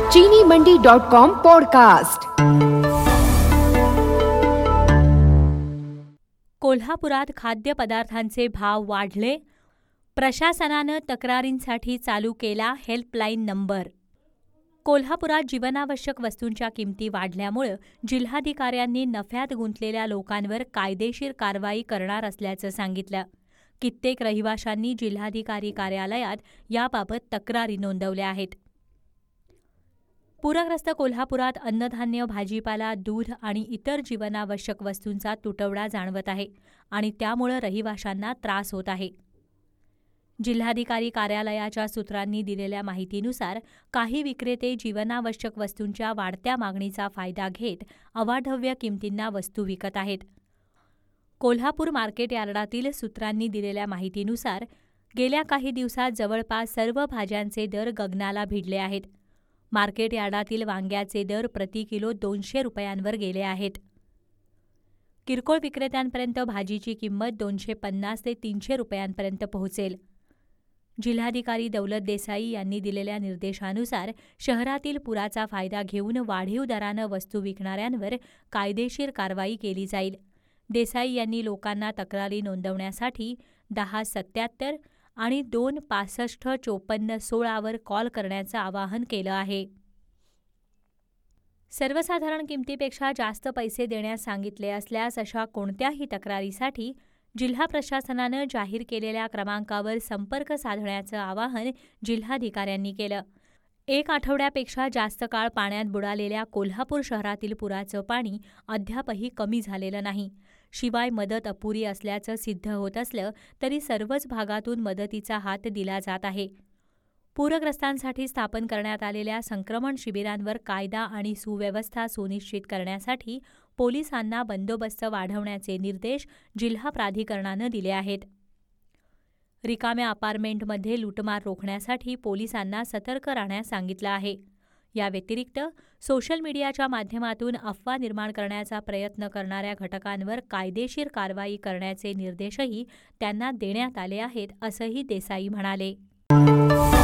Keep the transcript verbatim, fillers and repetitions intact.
चीनी मंडी dot com podcast. कोल्हापुरात खाद्यपदार्थांचे भाव वाढले, प्रशासनानं तक्रारींसाठी चालू केला हेल्पलाईन नंबर। कोल्हापुरात जीवनावश्यक वस्तूंच्या किमती वाढल्यामुळे जिल्हाधिकाऱ्यांनी नफ्यात गुंतलेल्या लोकांवर कायदेशीर कारवाई करणार असल्याचं सांगितलं। कित्येक रहिवाशांनी जिल्हाधिकारी कार्यालयात याबाबत तक्रारी नोंदवल्या आहेत। पूरग्रस्त कोल्हापुरात अन्नधान्य, भाजीपाला, दूध आणि इतर जीवनावश्यक वस्तूंचा तुटवडा जाणवत आहे आणि त्यामुळे रहिवाशांना त्रास होत आहे। जिल्हाधिकारी कार्यालयाच्या सूत्रांनी दिलेल्या माहितीनुसार काही विक्रेते जीवनावश्यक वस्तूंच्या वाढत्या मागणीचा फायदा घेत अवाढव्य किमतींना वस्तू विकत आहेत। कोल्हापूर मार्केट यार्डातील सूत्रांनी दिलेल्या माहितीनुसार गेल्या काही दिवसात जवळपास सर्व भाज्यांचे दर गगनाला भिडले आहेत। मार्केट यार्डातील वांग्याचे दर प्रति किलो दोनशे रुपयांवर गेले आहेत। किरकोळ विक्रेत्यांपर्यंत भाजीची किंमत दोनशे पन्नास ते तीनशे रुपयांपर्यंत पोहोचेल। जिल्हाधिकारी दौलत देसाई यांनी दिलेल्या निर्देशानुसार शहरातील पुराचा फायदा घेऊन वाढीव दरानं वस्तू विकणाऱ्यांवर कायदेशीर कारवाई केली जाईल। देसाई यांनी लोकांना तक्रारी नोंदवण्यासाठी दहा सत्याहत्तर आणि दोन पासष्ट चोपन्न सोळावर कॉल करण्याचं आवाहन केलं आहे। सर्वसाधारण किमतीपेक्षा जास्त पैसे देण्यास सांगितले असल्यास अशा कोणत्याही तक्रारीसाठी जिल्हा प्रशासनानं जाहीर केलेल्या क्रमांकावर संपर्क साधण्याचं आवाहन जिल्हाधिकाऱ्यांनी केलं। एक आठवड्यापेक्षा जास्त काळ पाण्यात बुडालेल्या कोल्हापूर शहरातील पुराचं पाणी अद्यापही कमी झालेलं नाही। शिवाय मदत अपुरी असल्याचं सिद्ध होत असलं तरी सर्वच भागातून मदतीचा हात दिला जात आहे। पूरग्रस्तांसाठी स्थापन करण्यात आलेल्या संक्रमण शिबिरांवर कायदा आणि सुव्यवस्था सुनिश्चित करण्यासाठी पोलिसांना बंदोबस्त वाढवण्याचे निर्देश जिल्हा प्राधिकरणानं दिले आहेत। रिकाम्या अपार्टमेंटमध्ये लूटमार रोखण्यासाठी पोलिसांना सतर्क राहण्यास सांगितलं आहे। या व्यतिरिक्त सोशल मीडियाच्या माध्यमातून अफवा निर्माण करण्याचा प्रयत्न करणाऱ्या घटकांवर कायदेशीर कारवाई करण्याचे निर्देशही त्यांना देण्यात आले आहेत, असंही देसाई म्हणाले।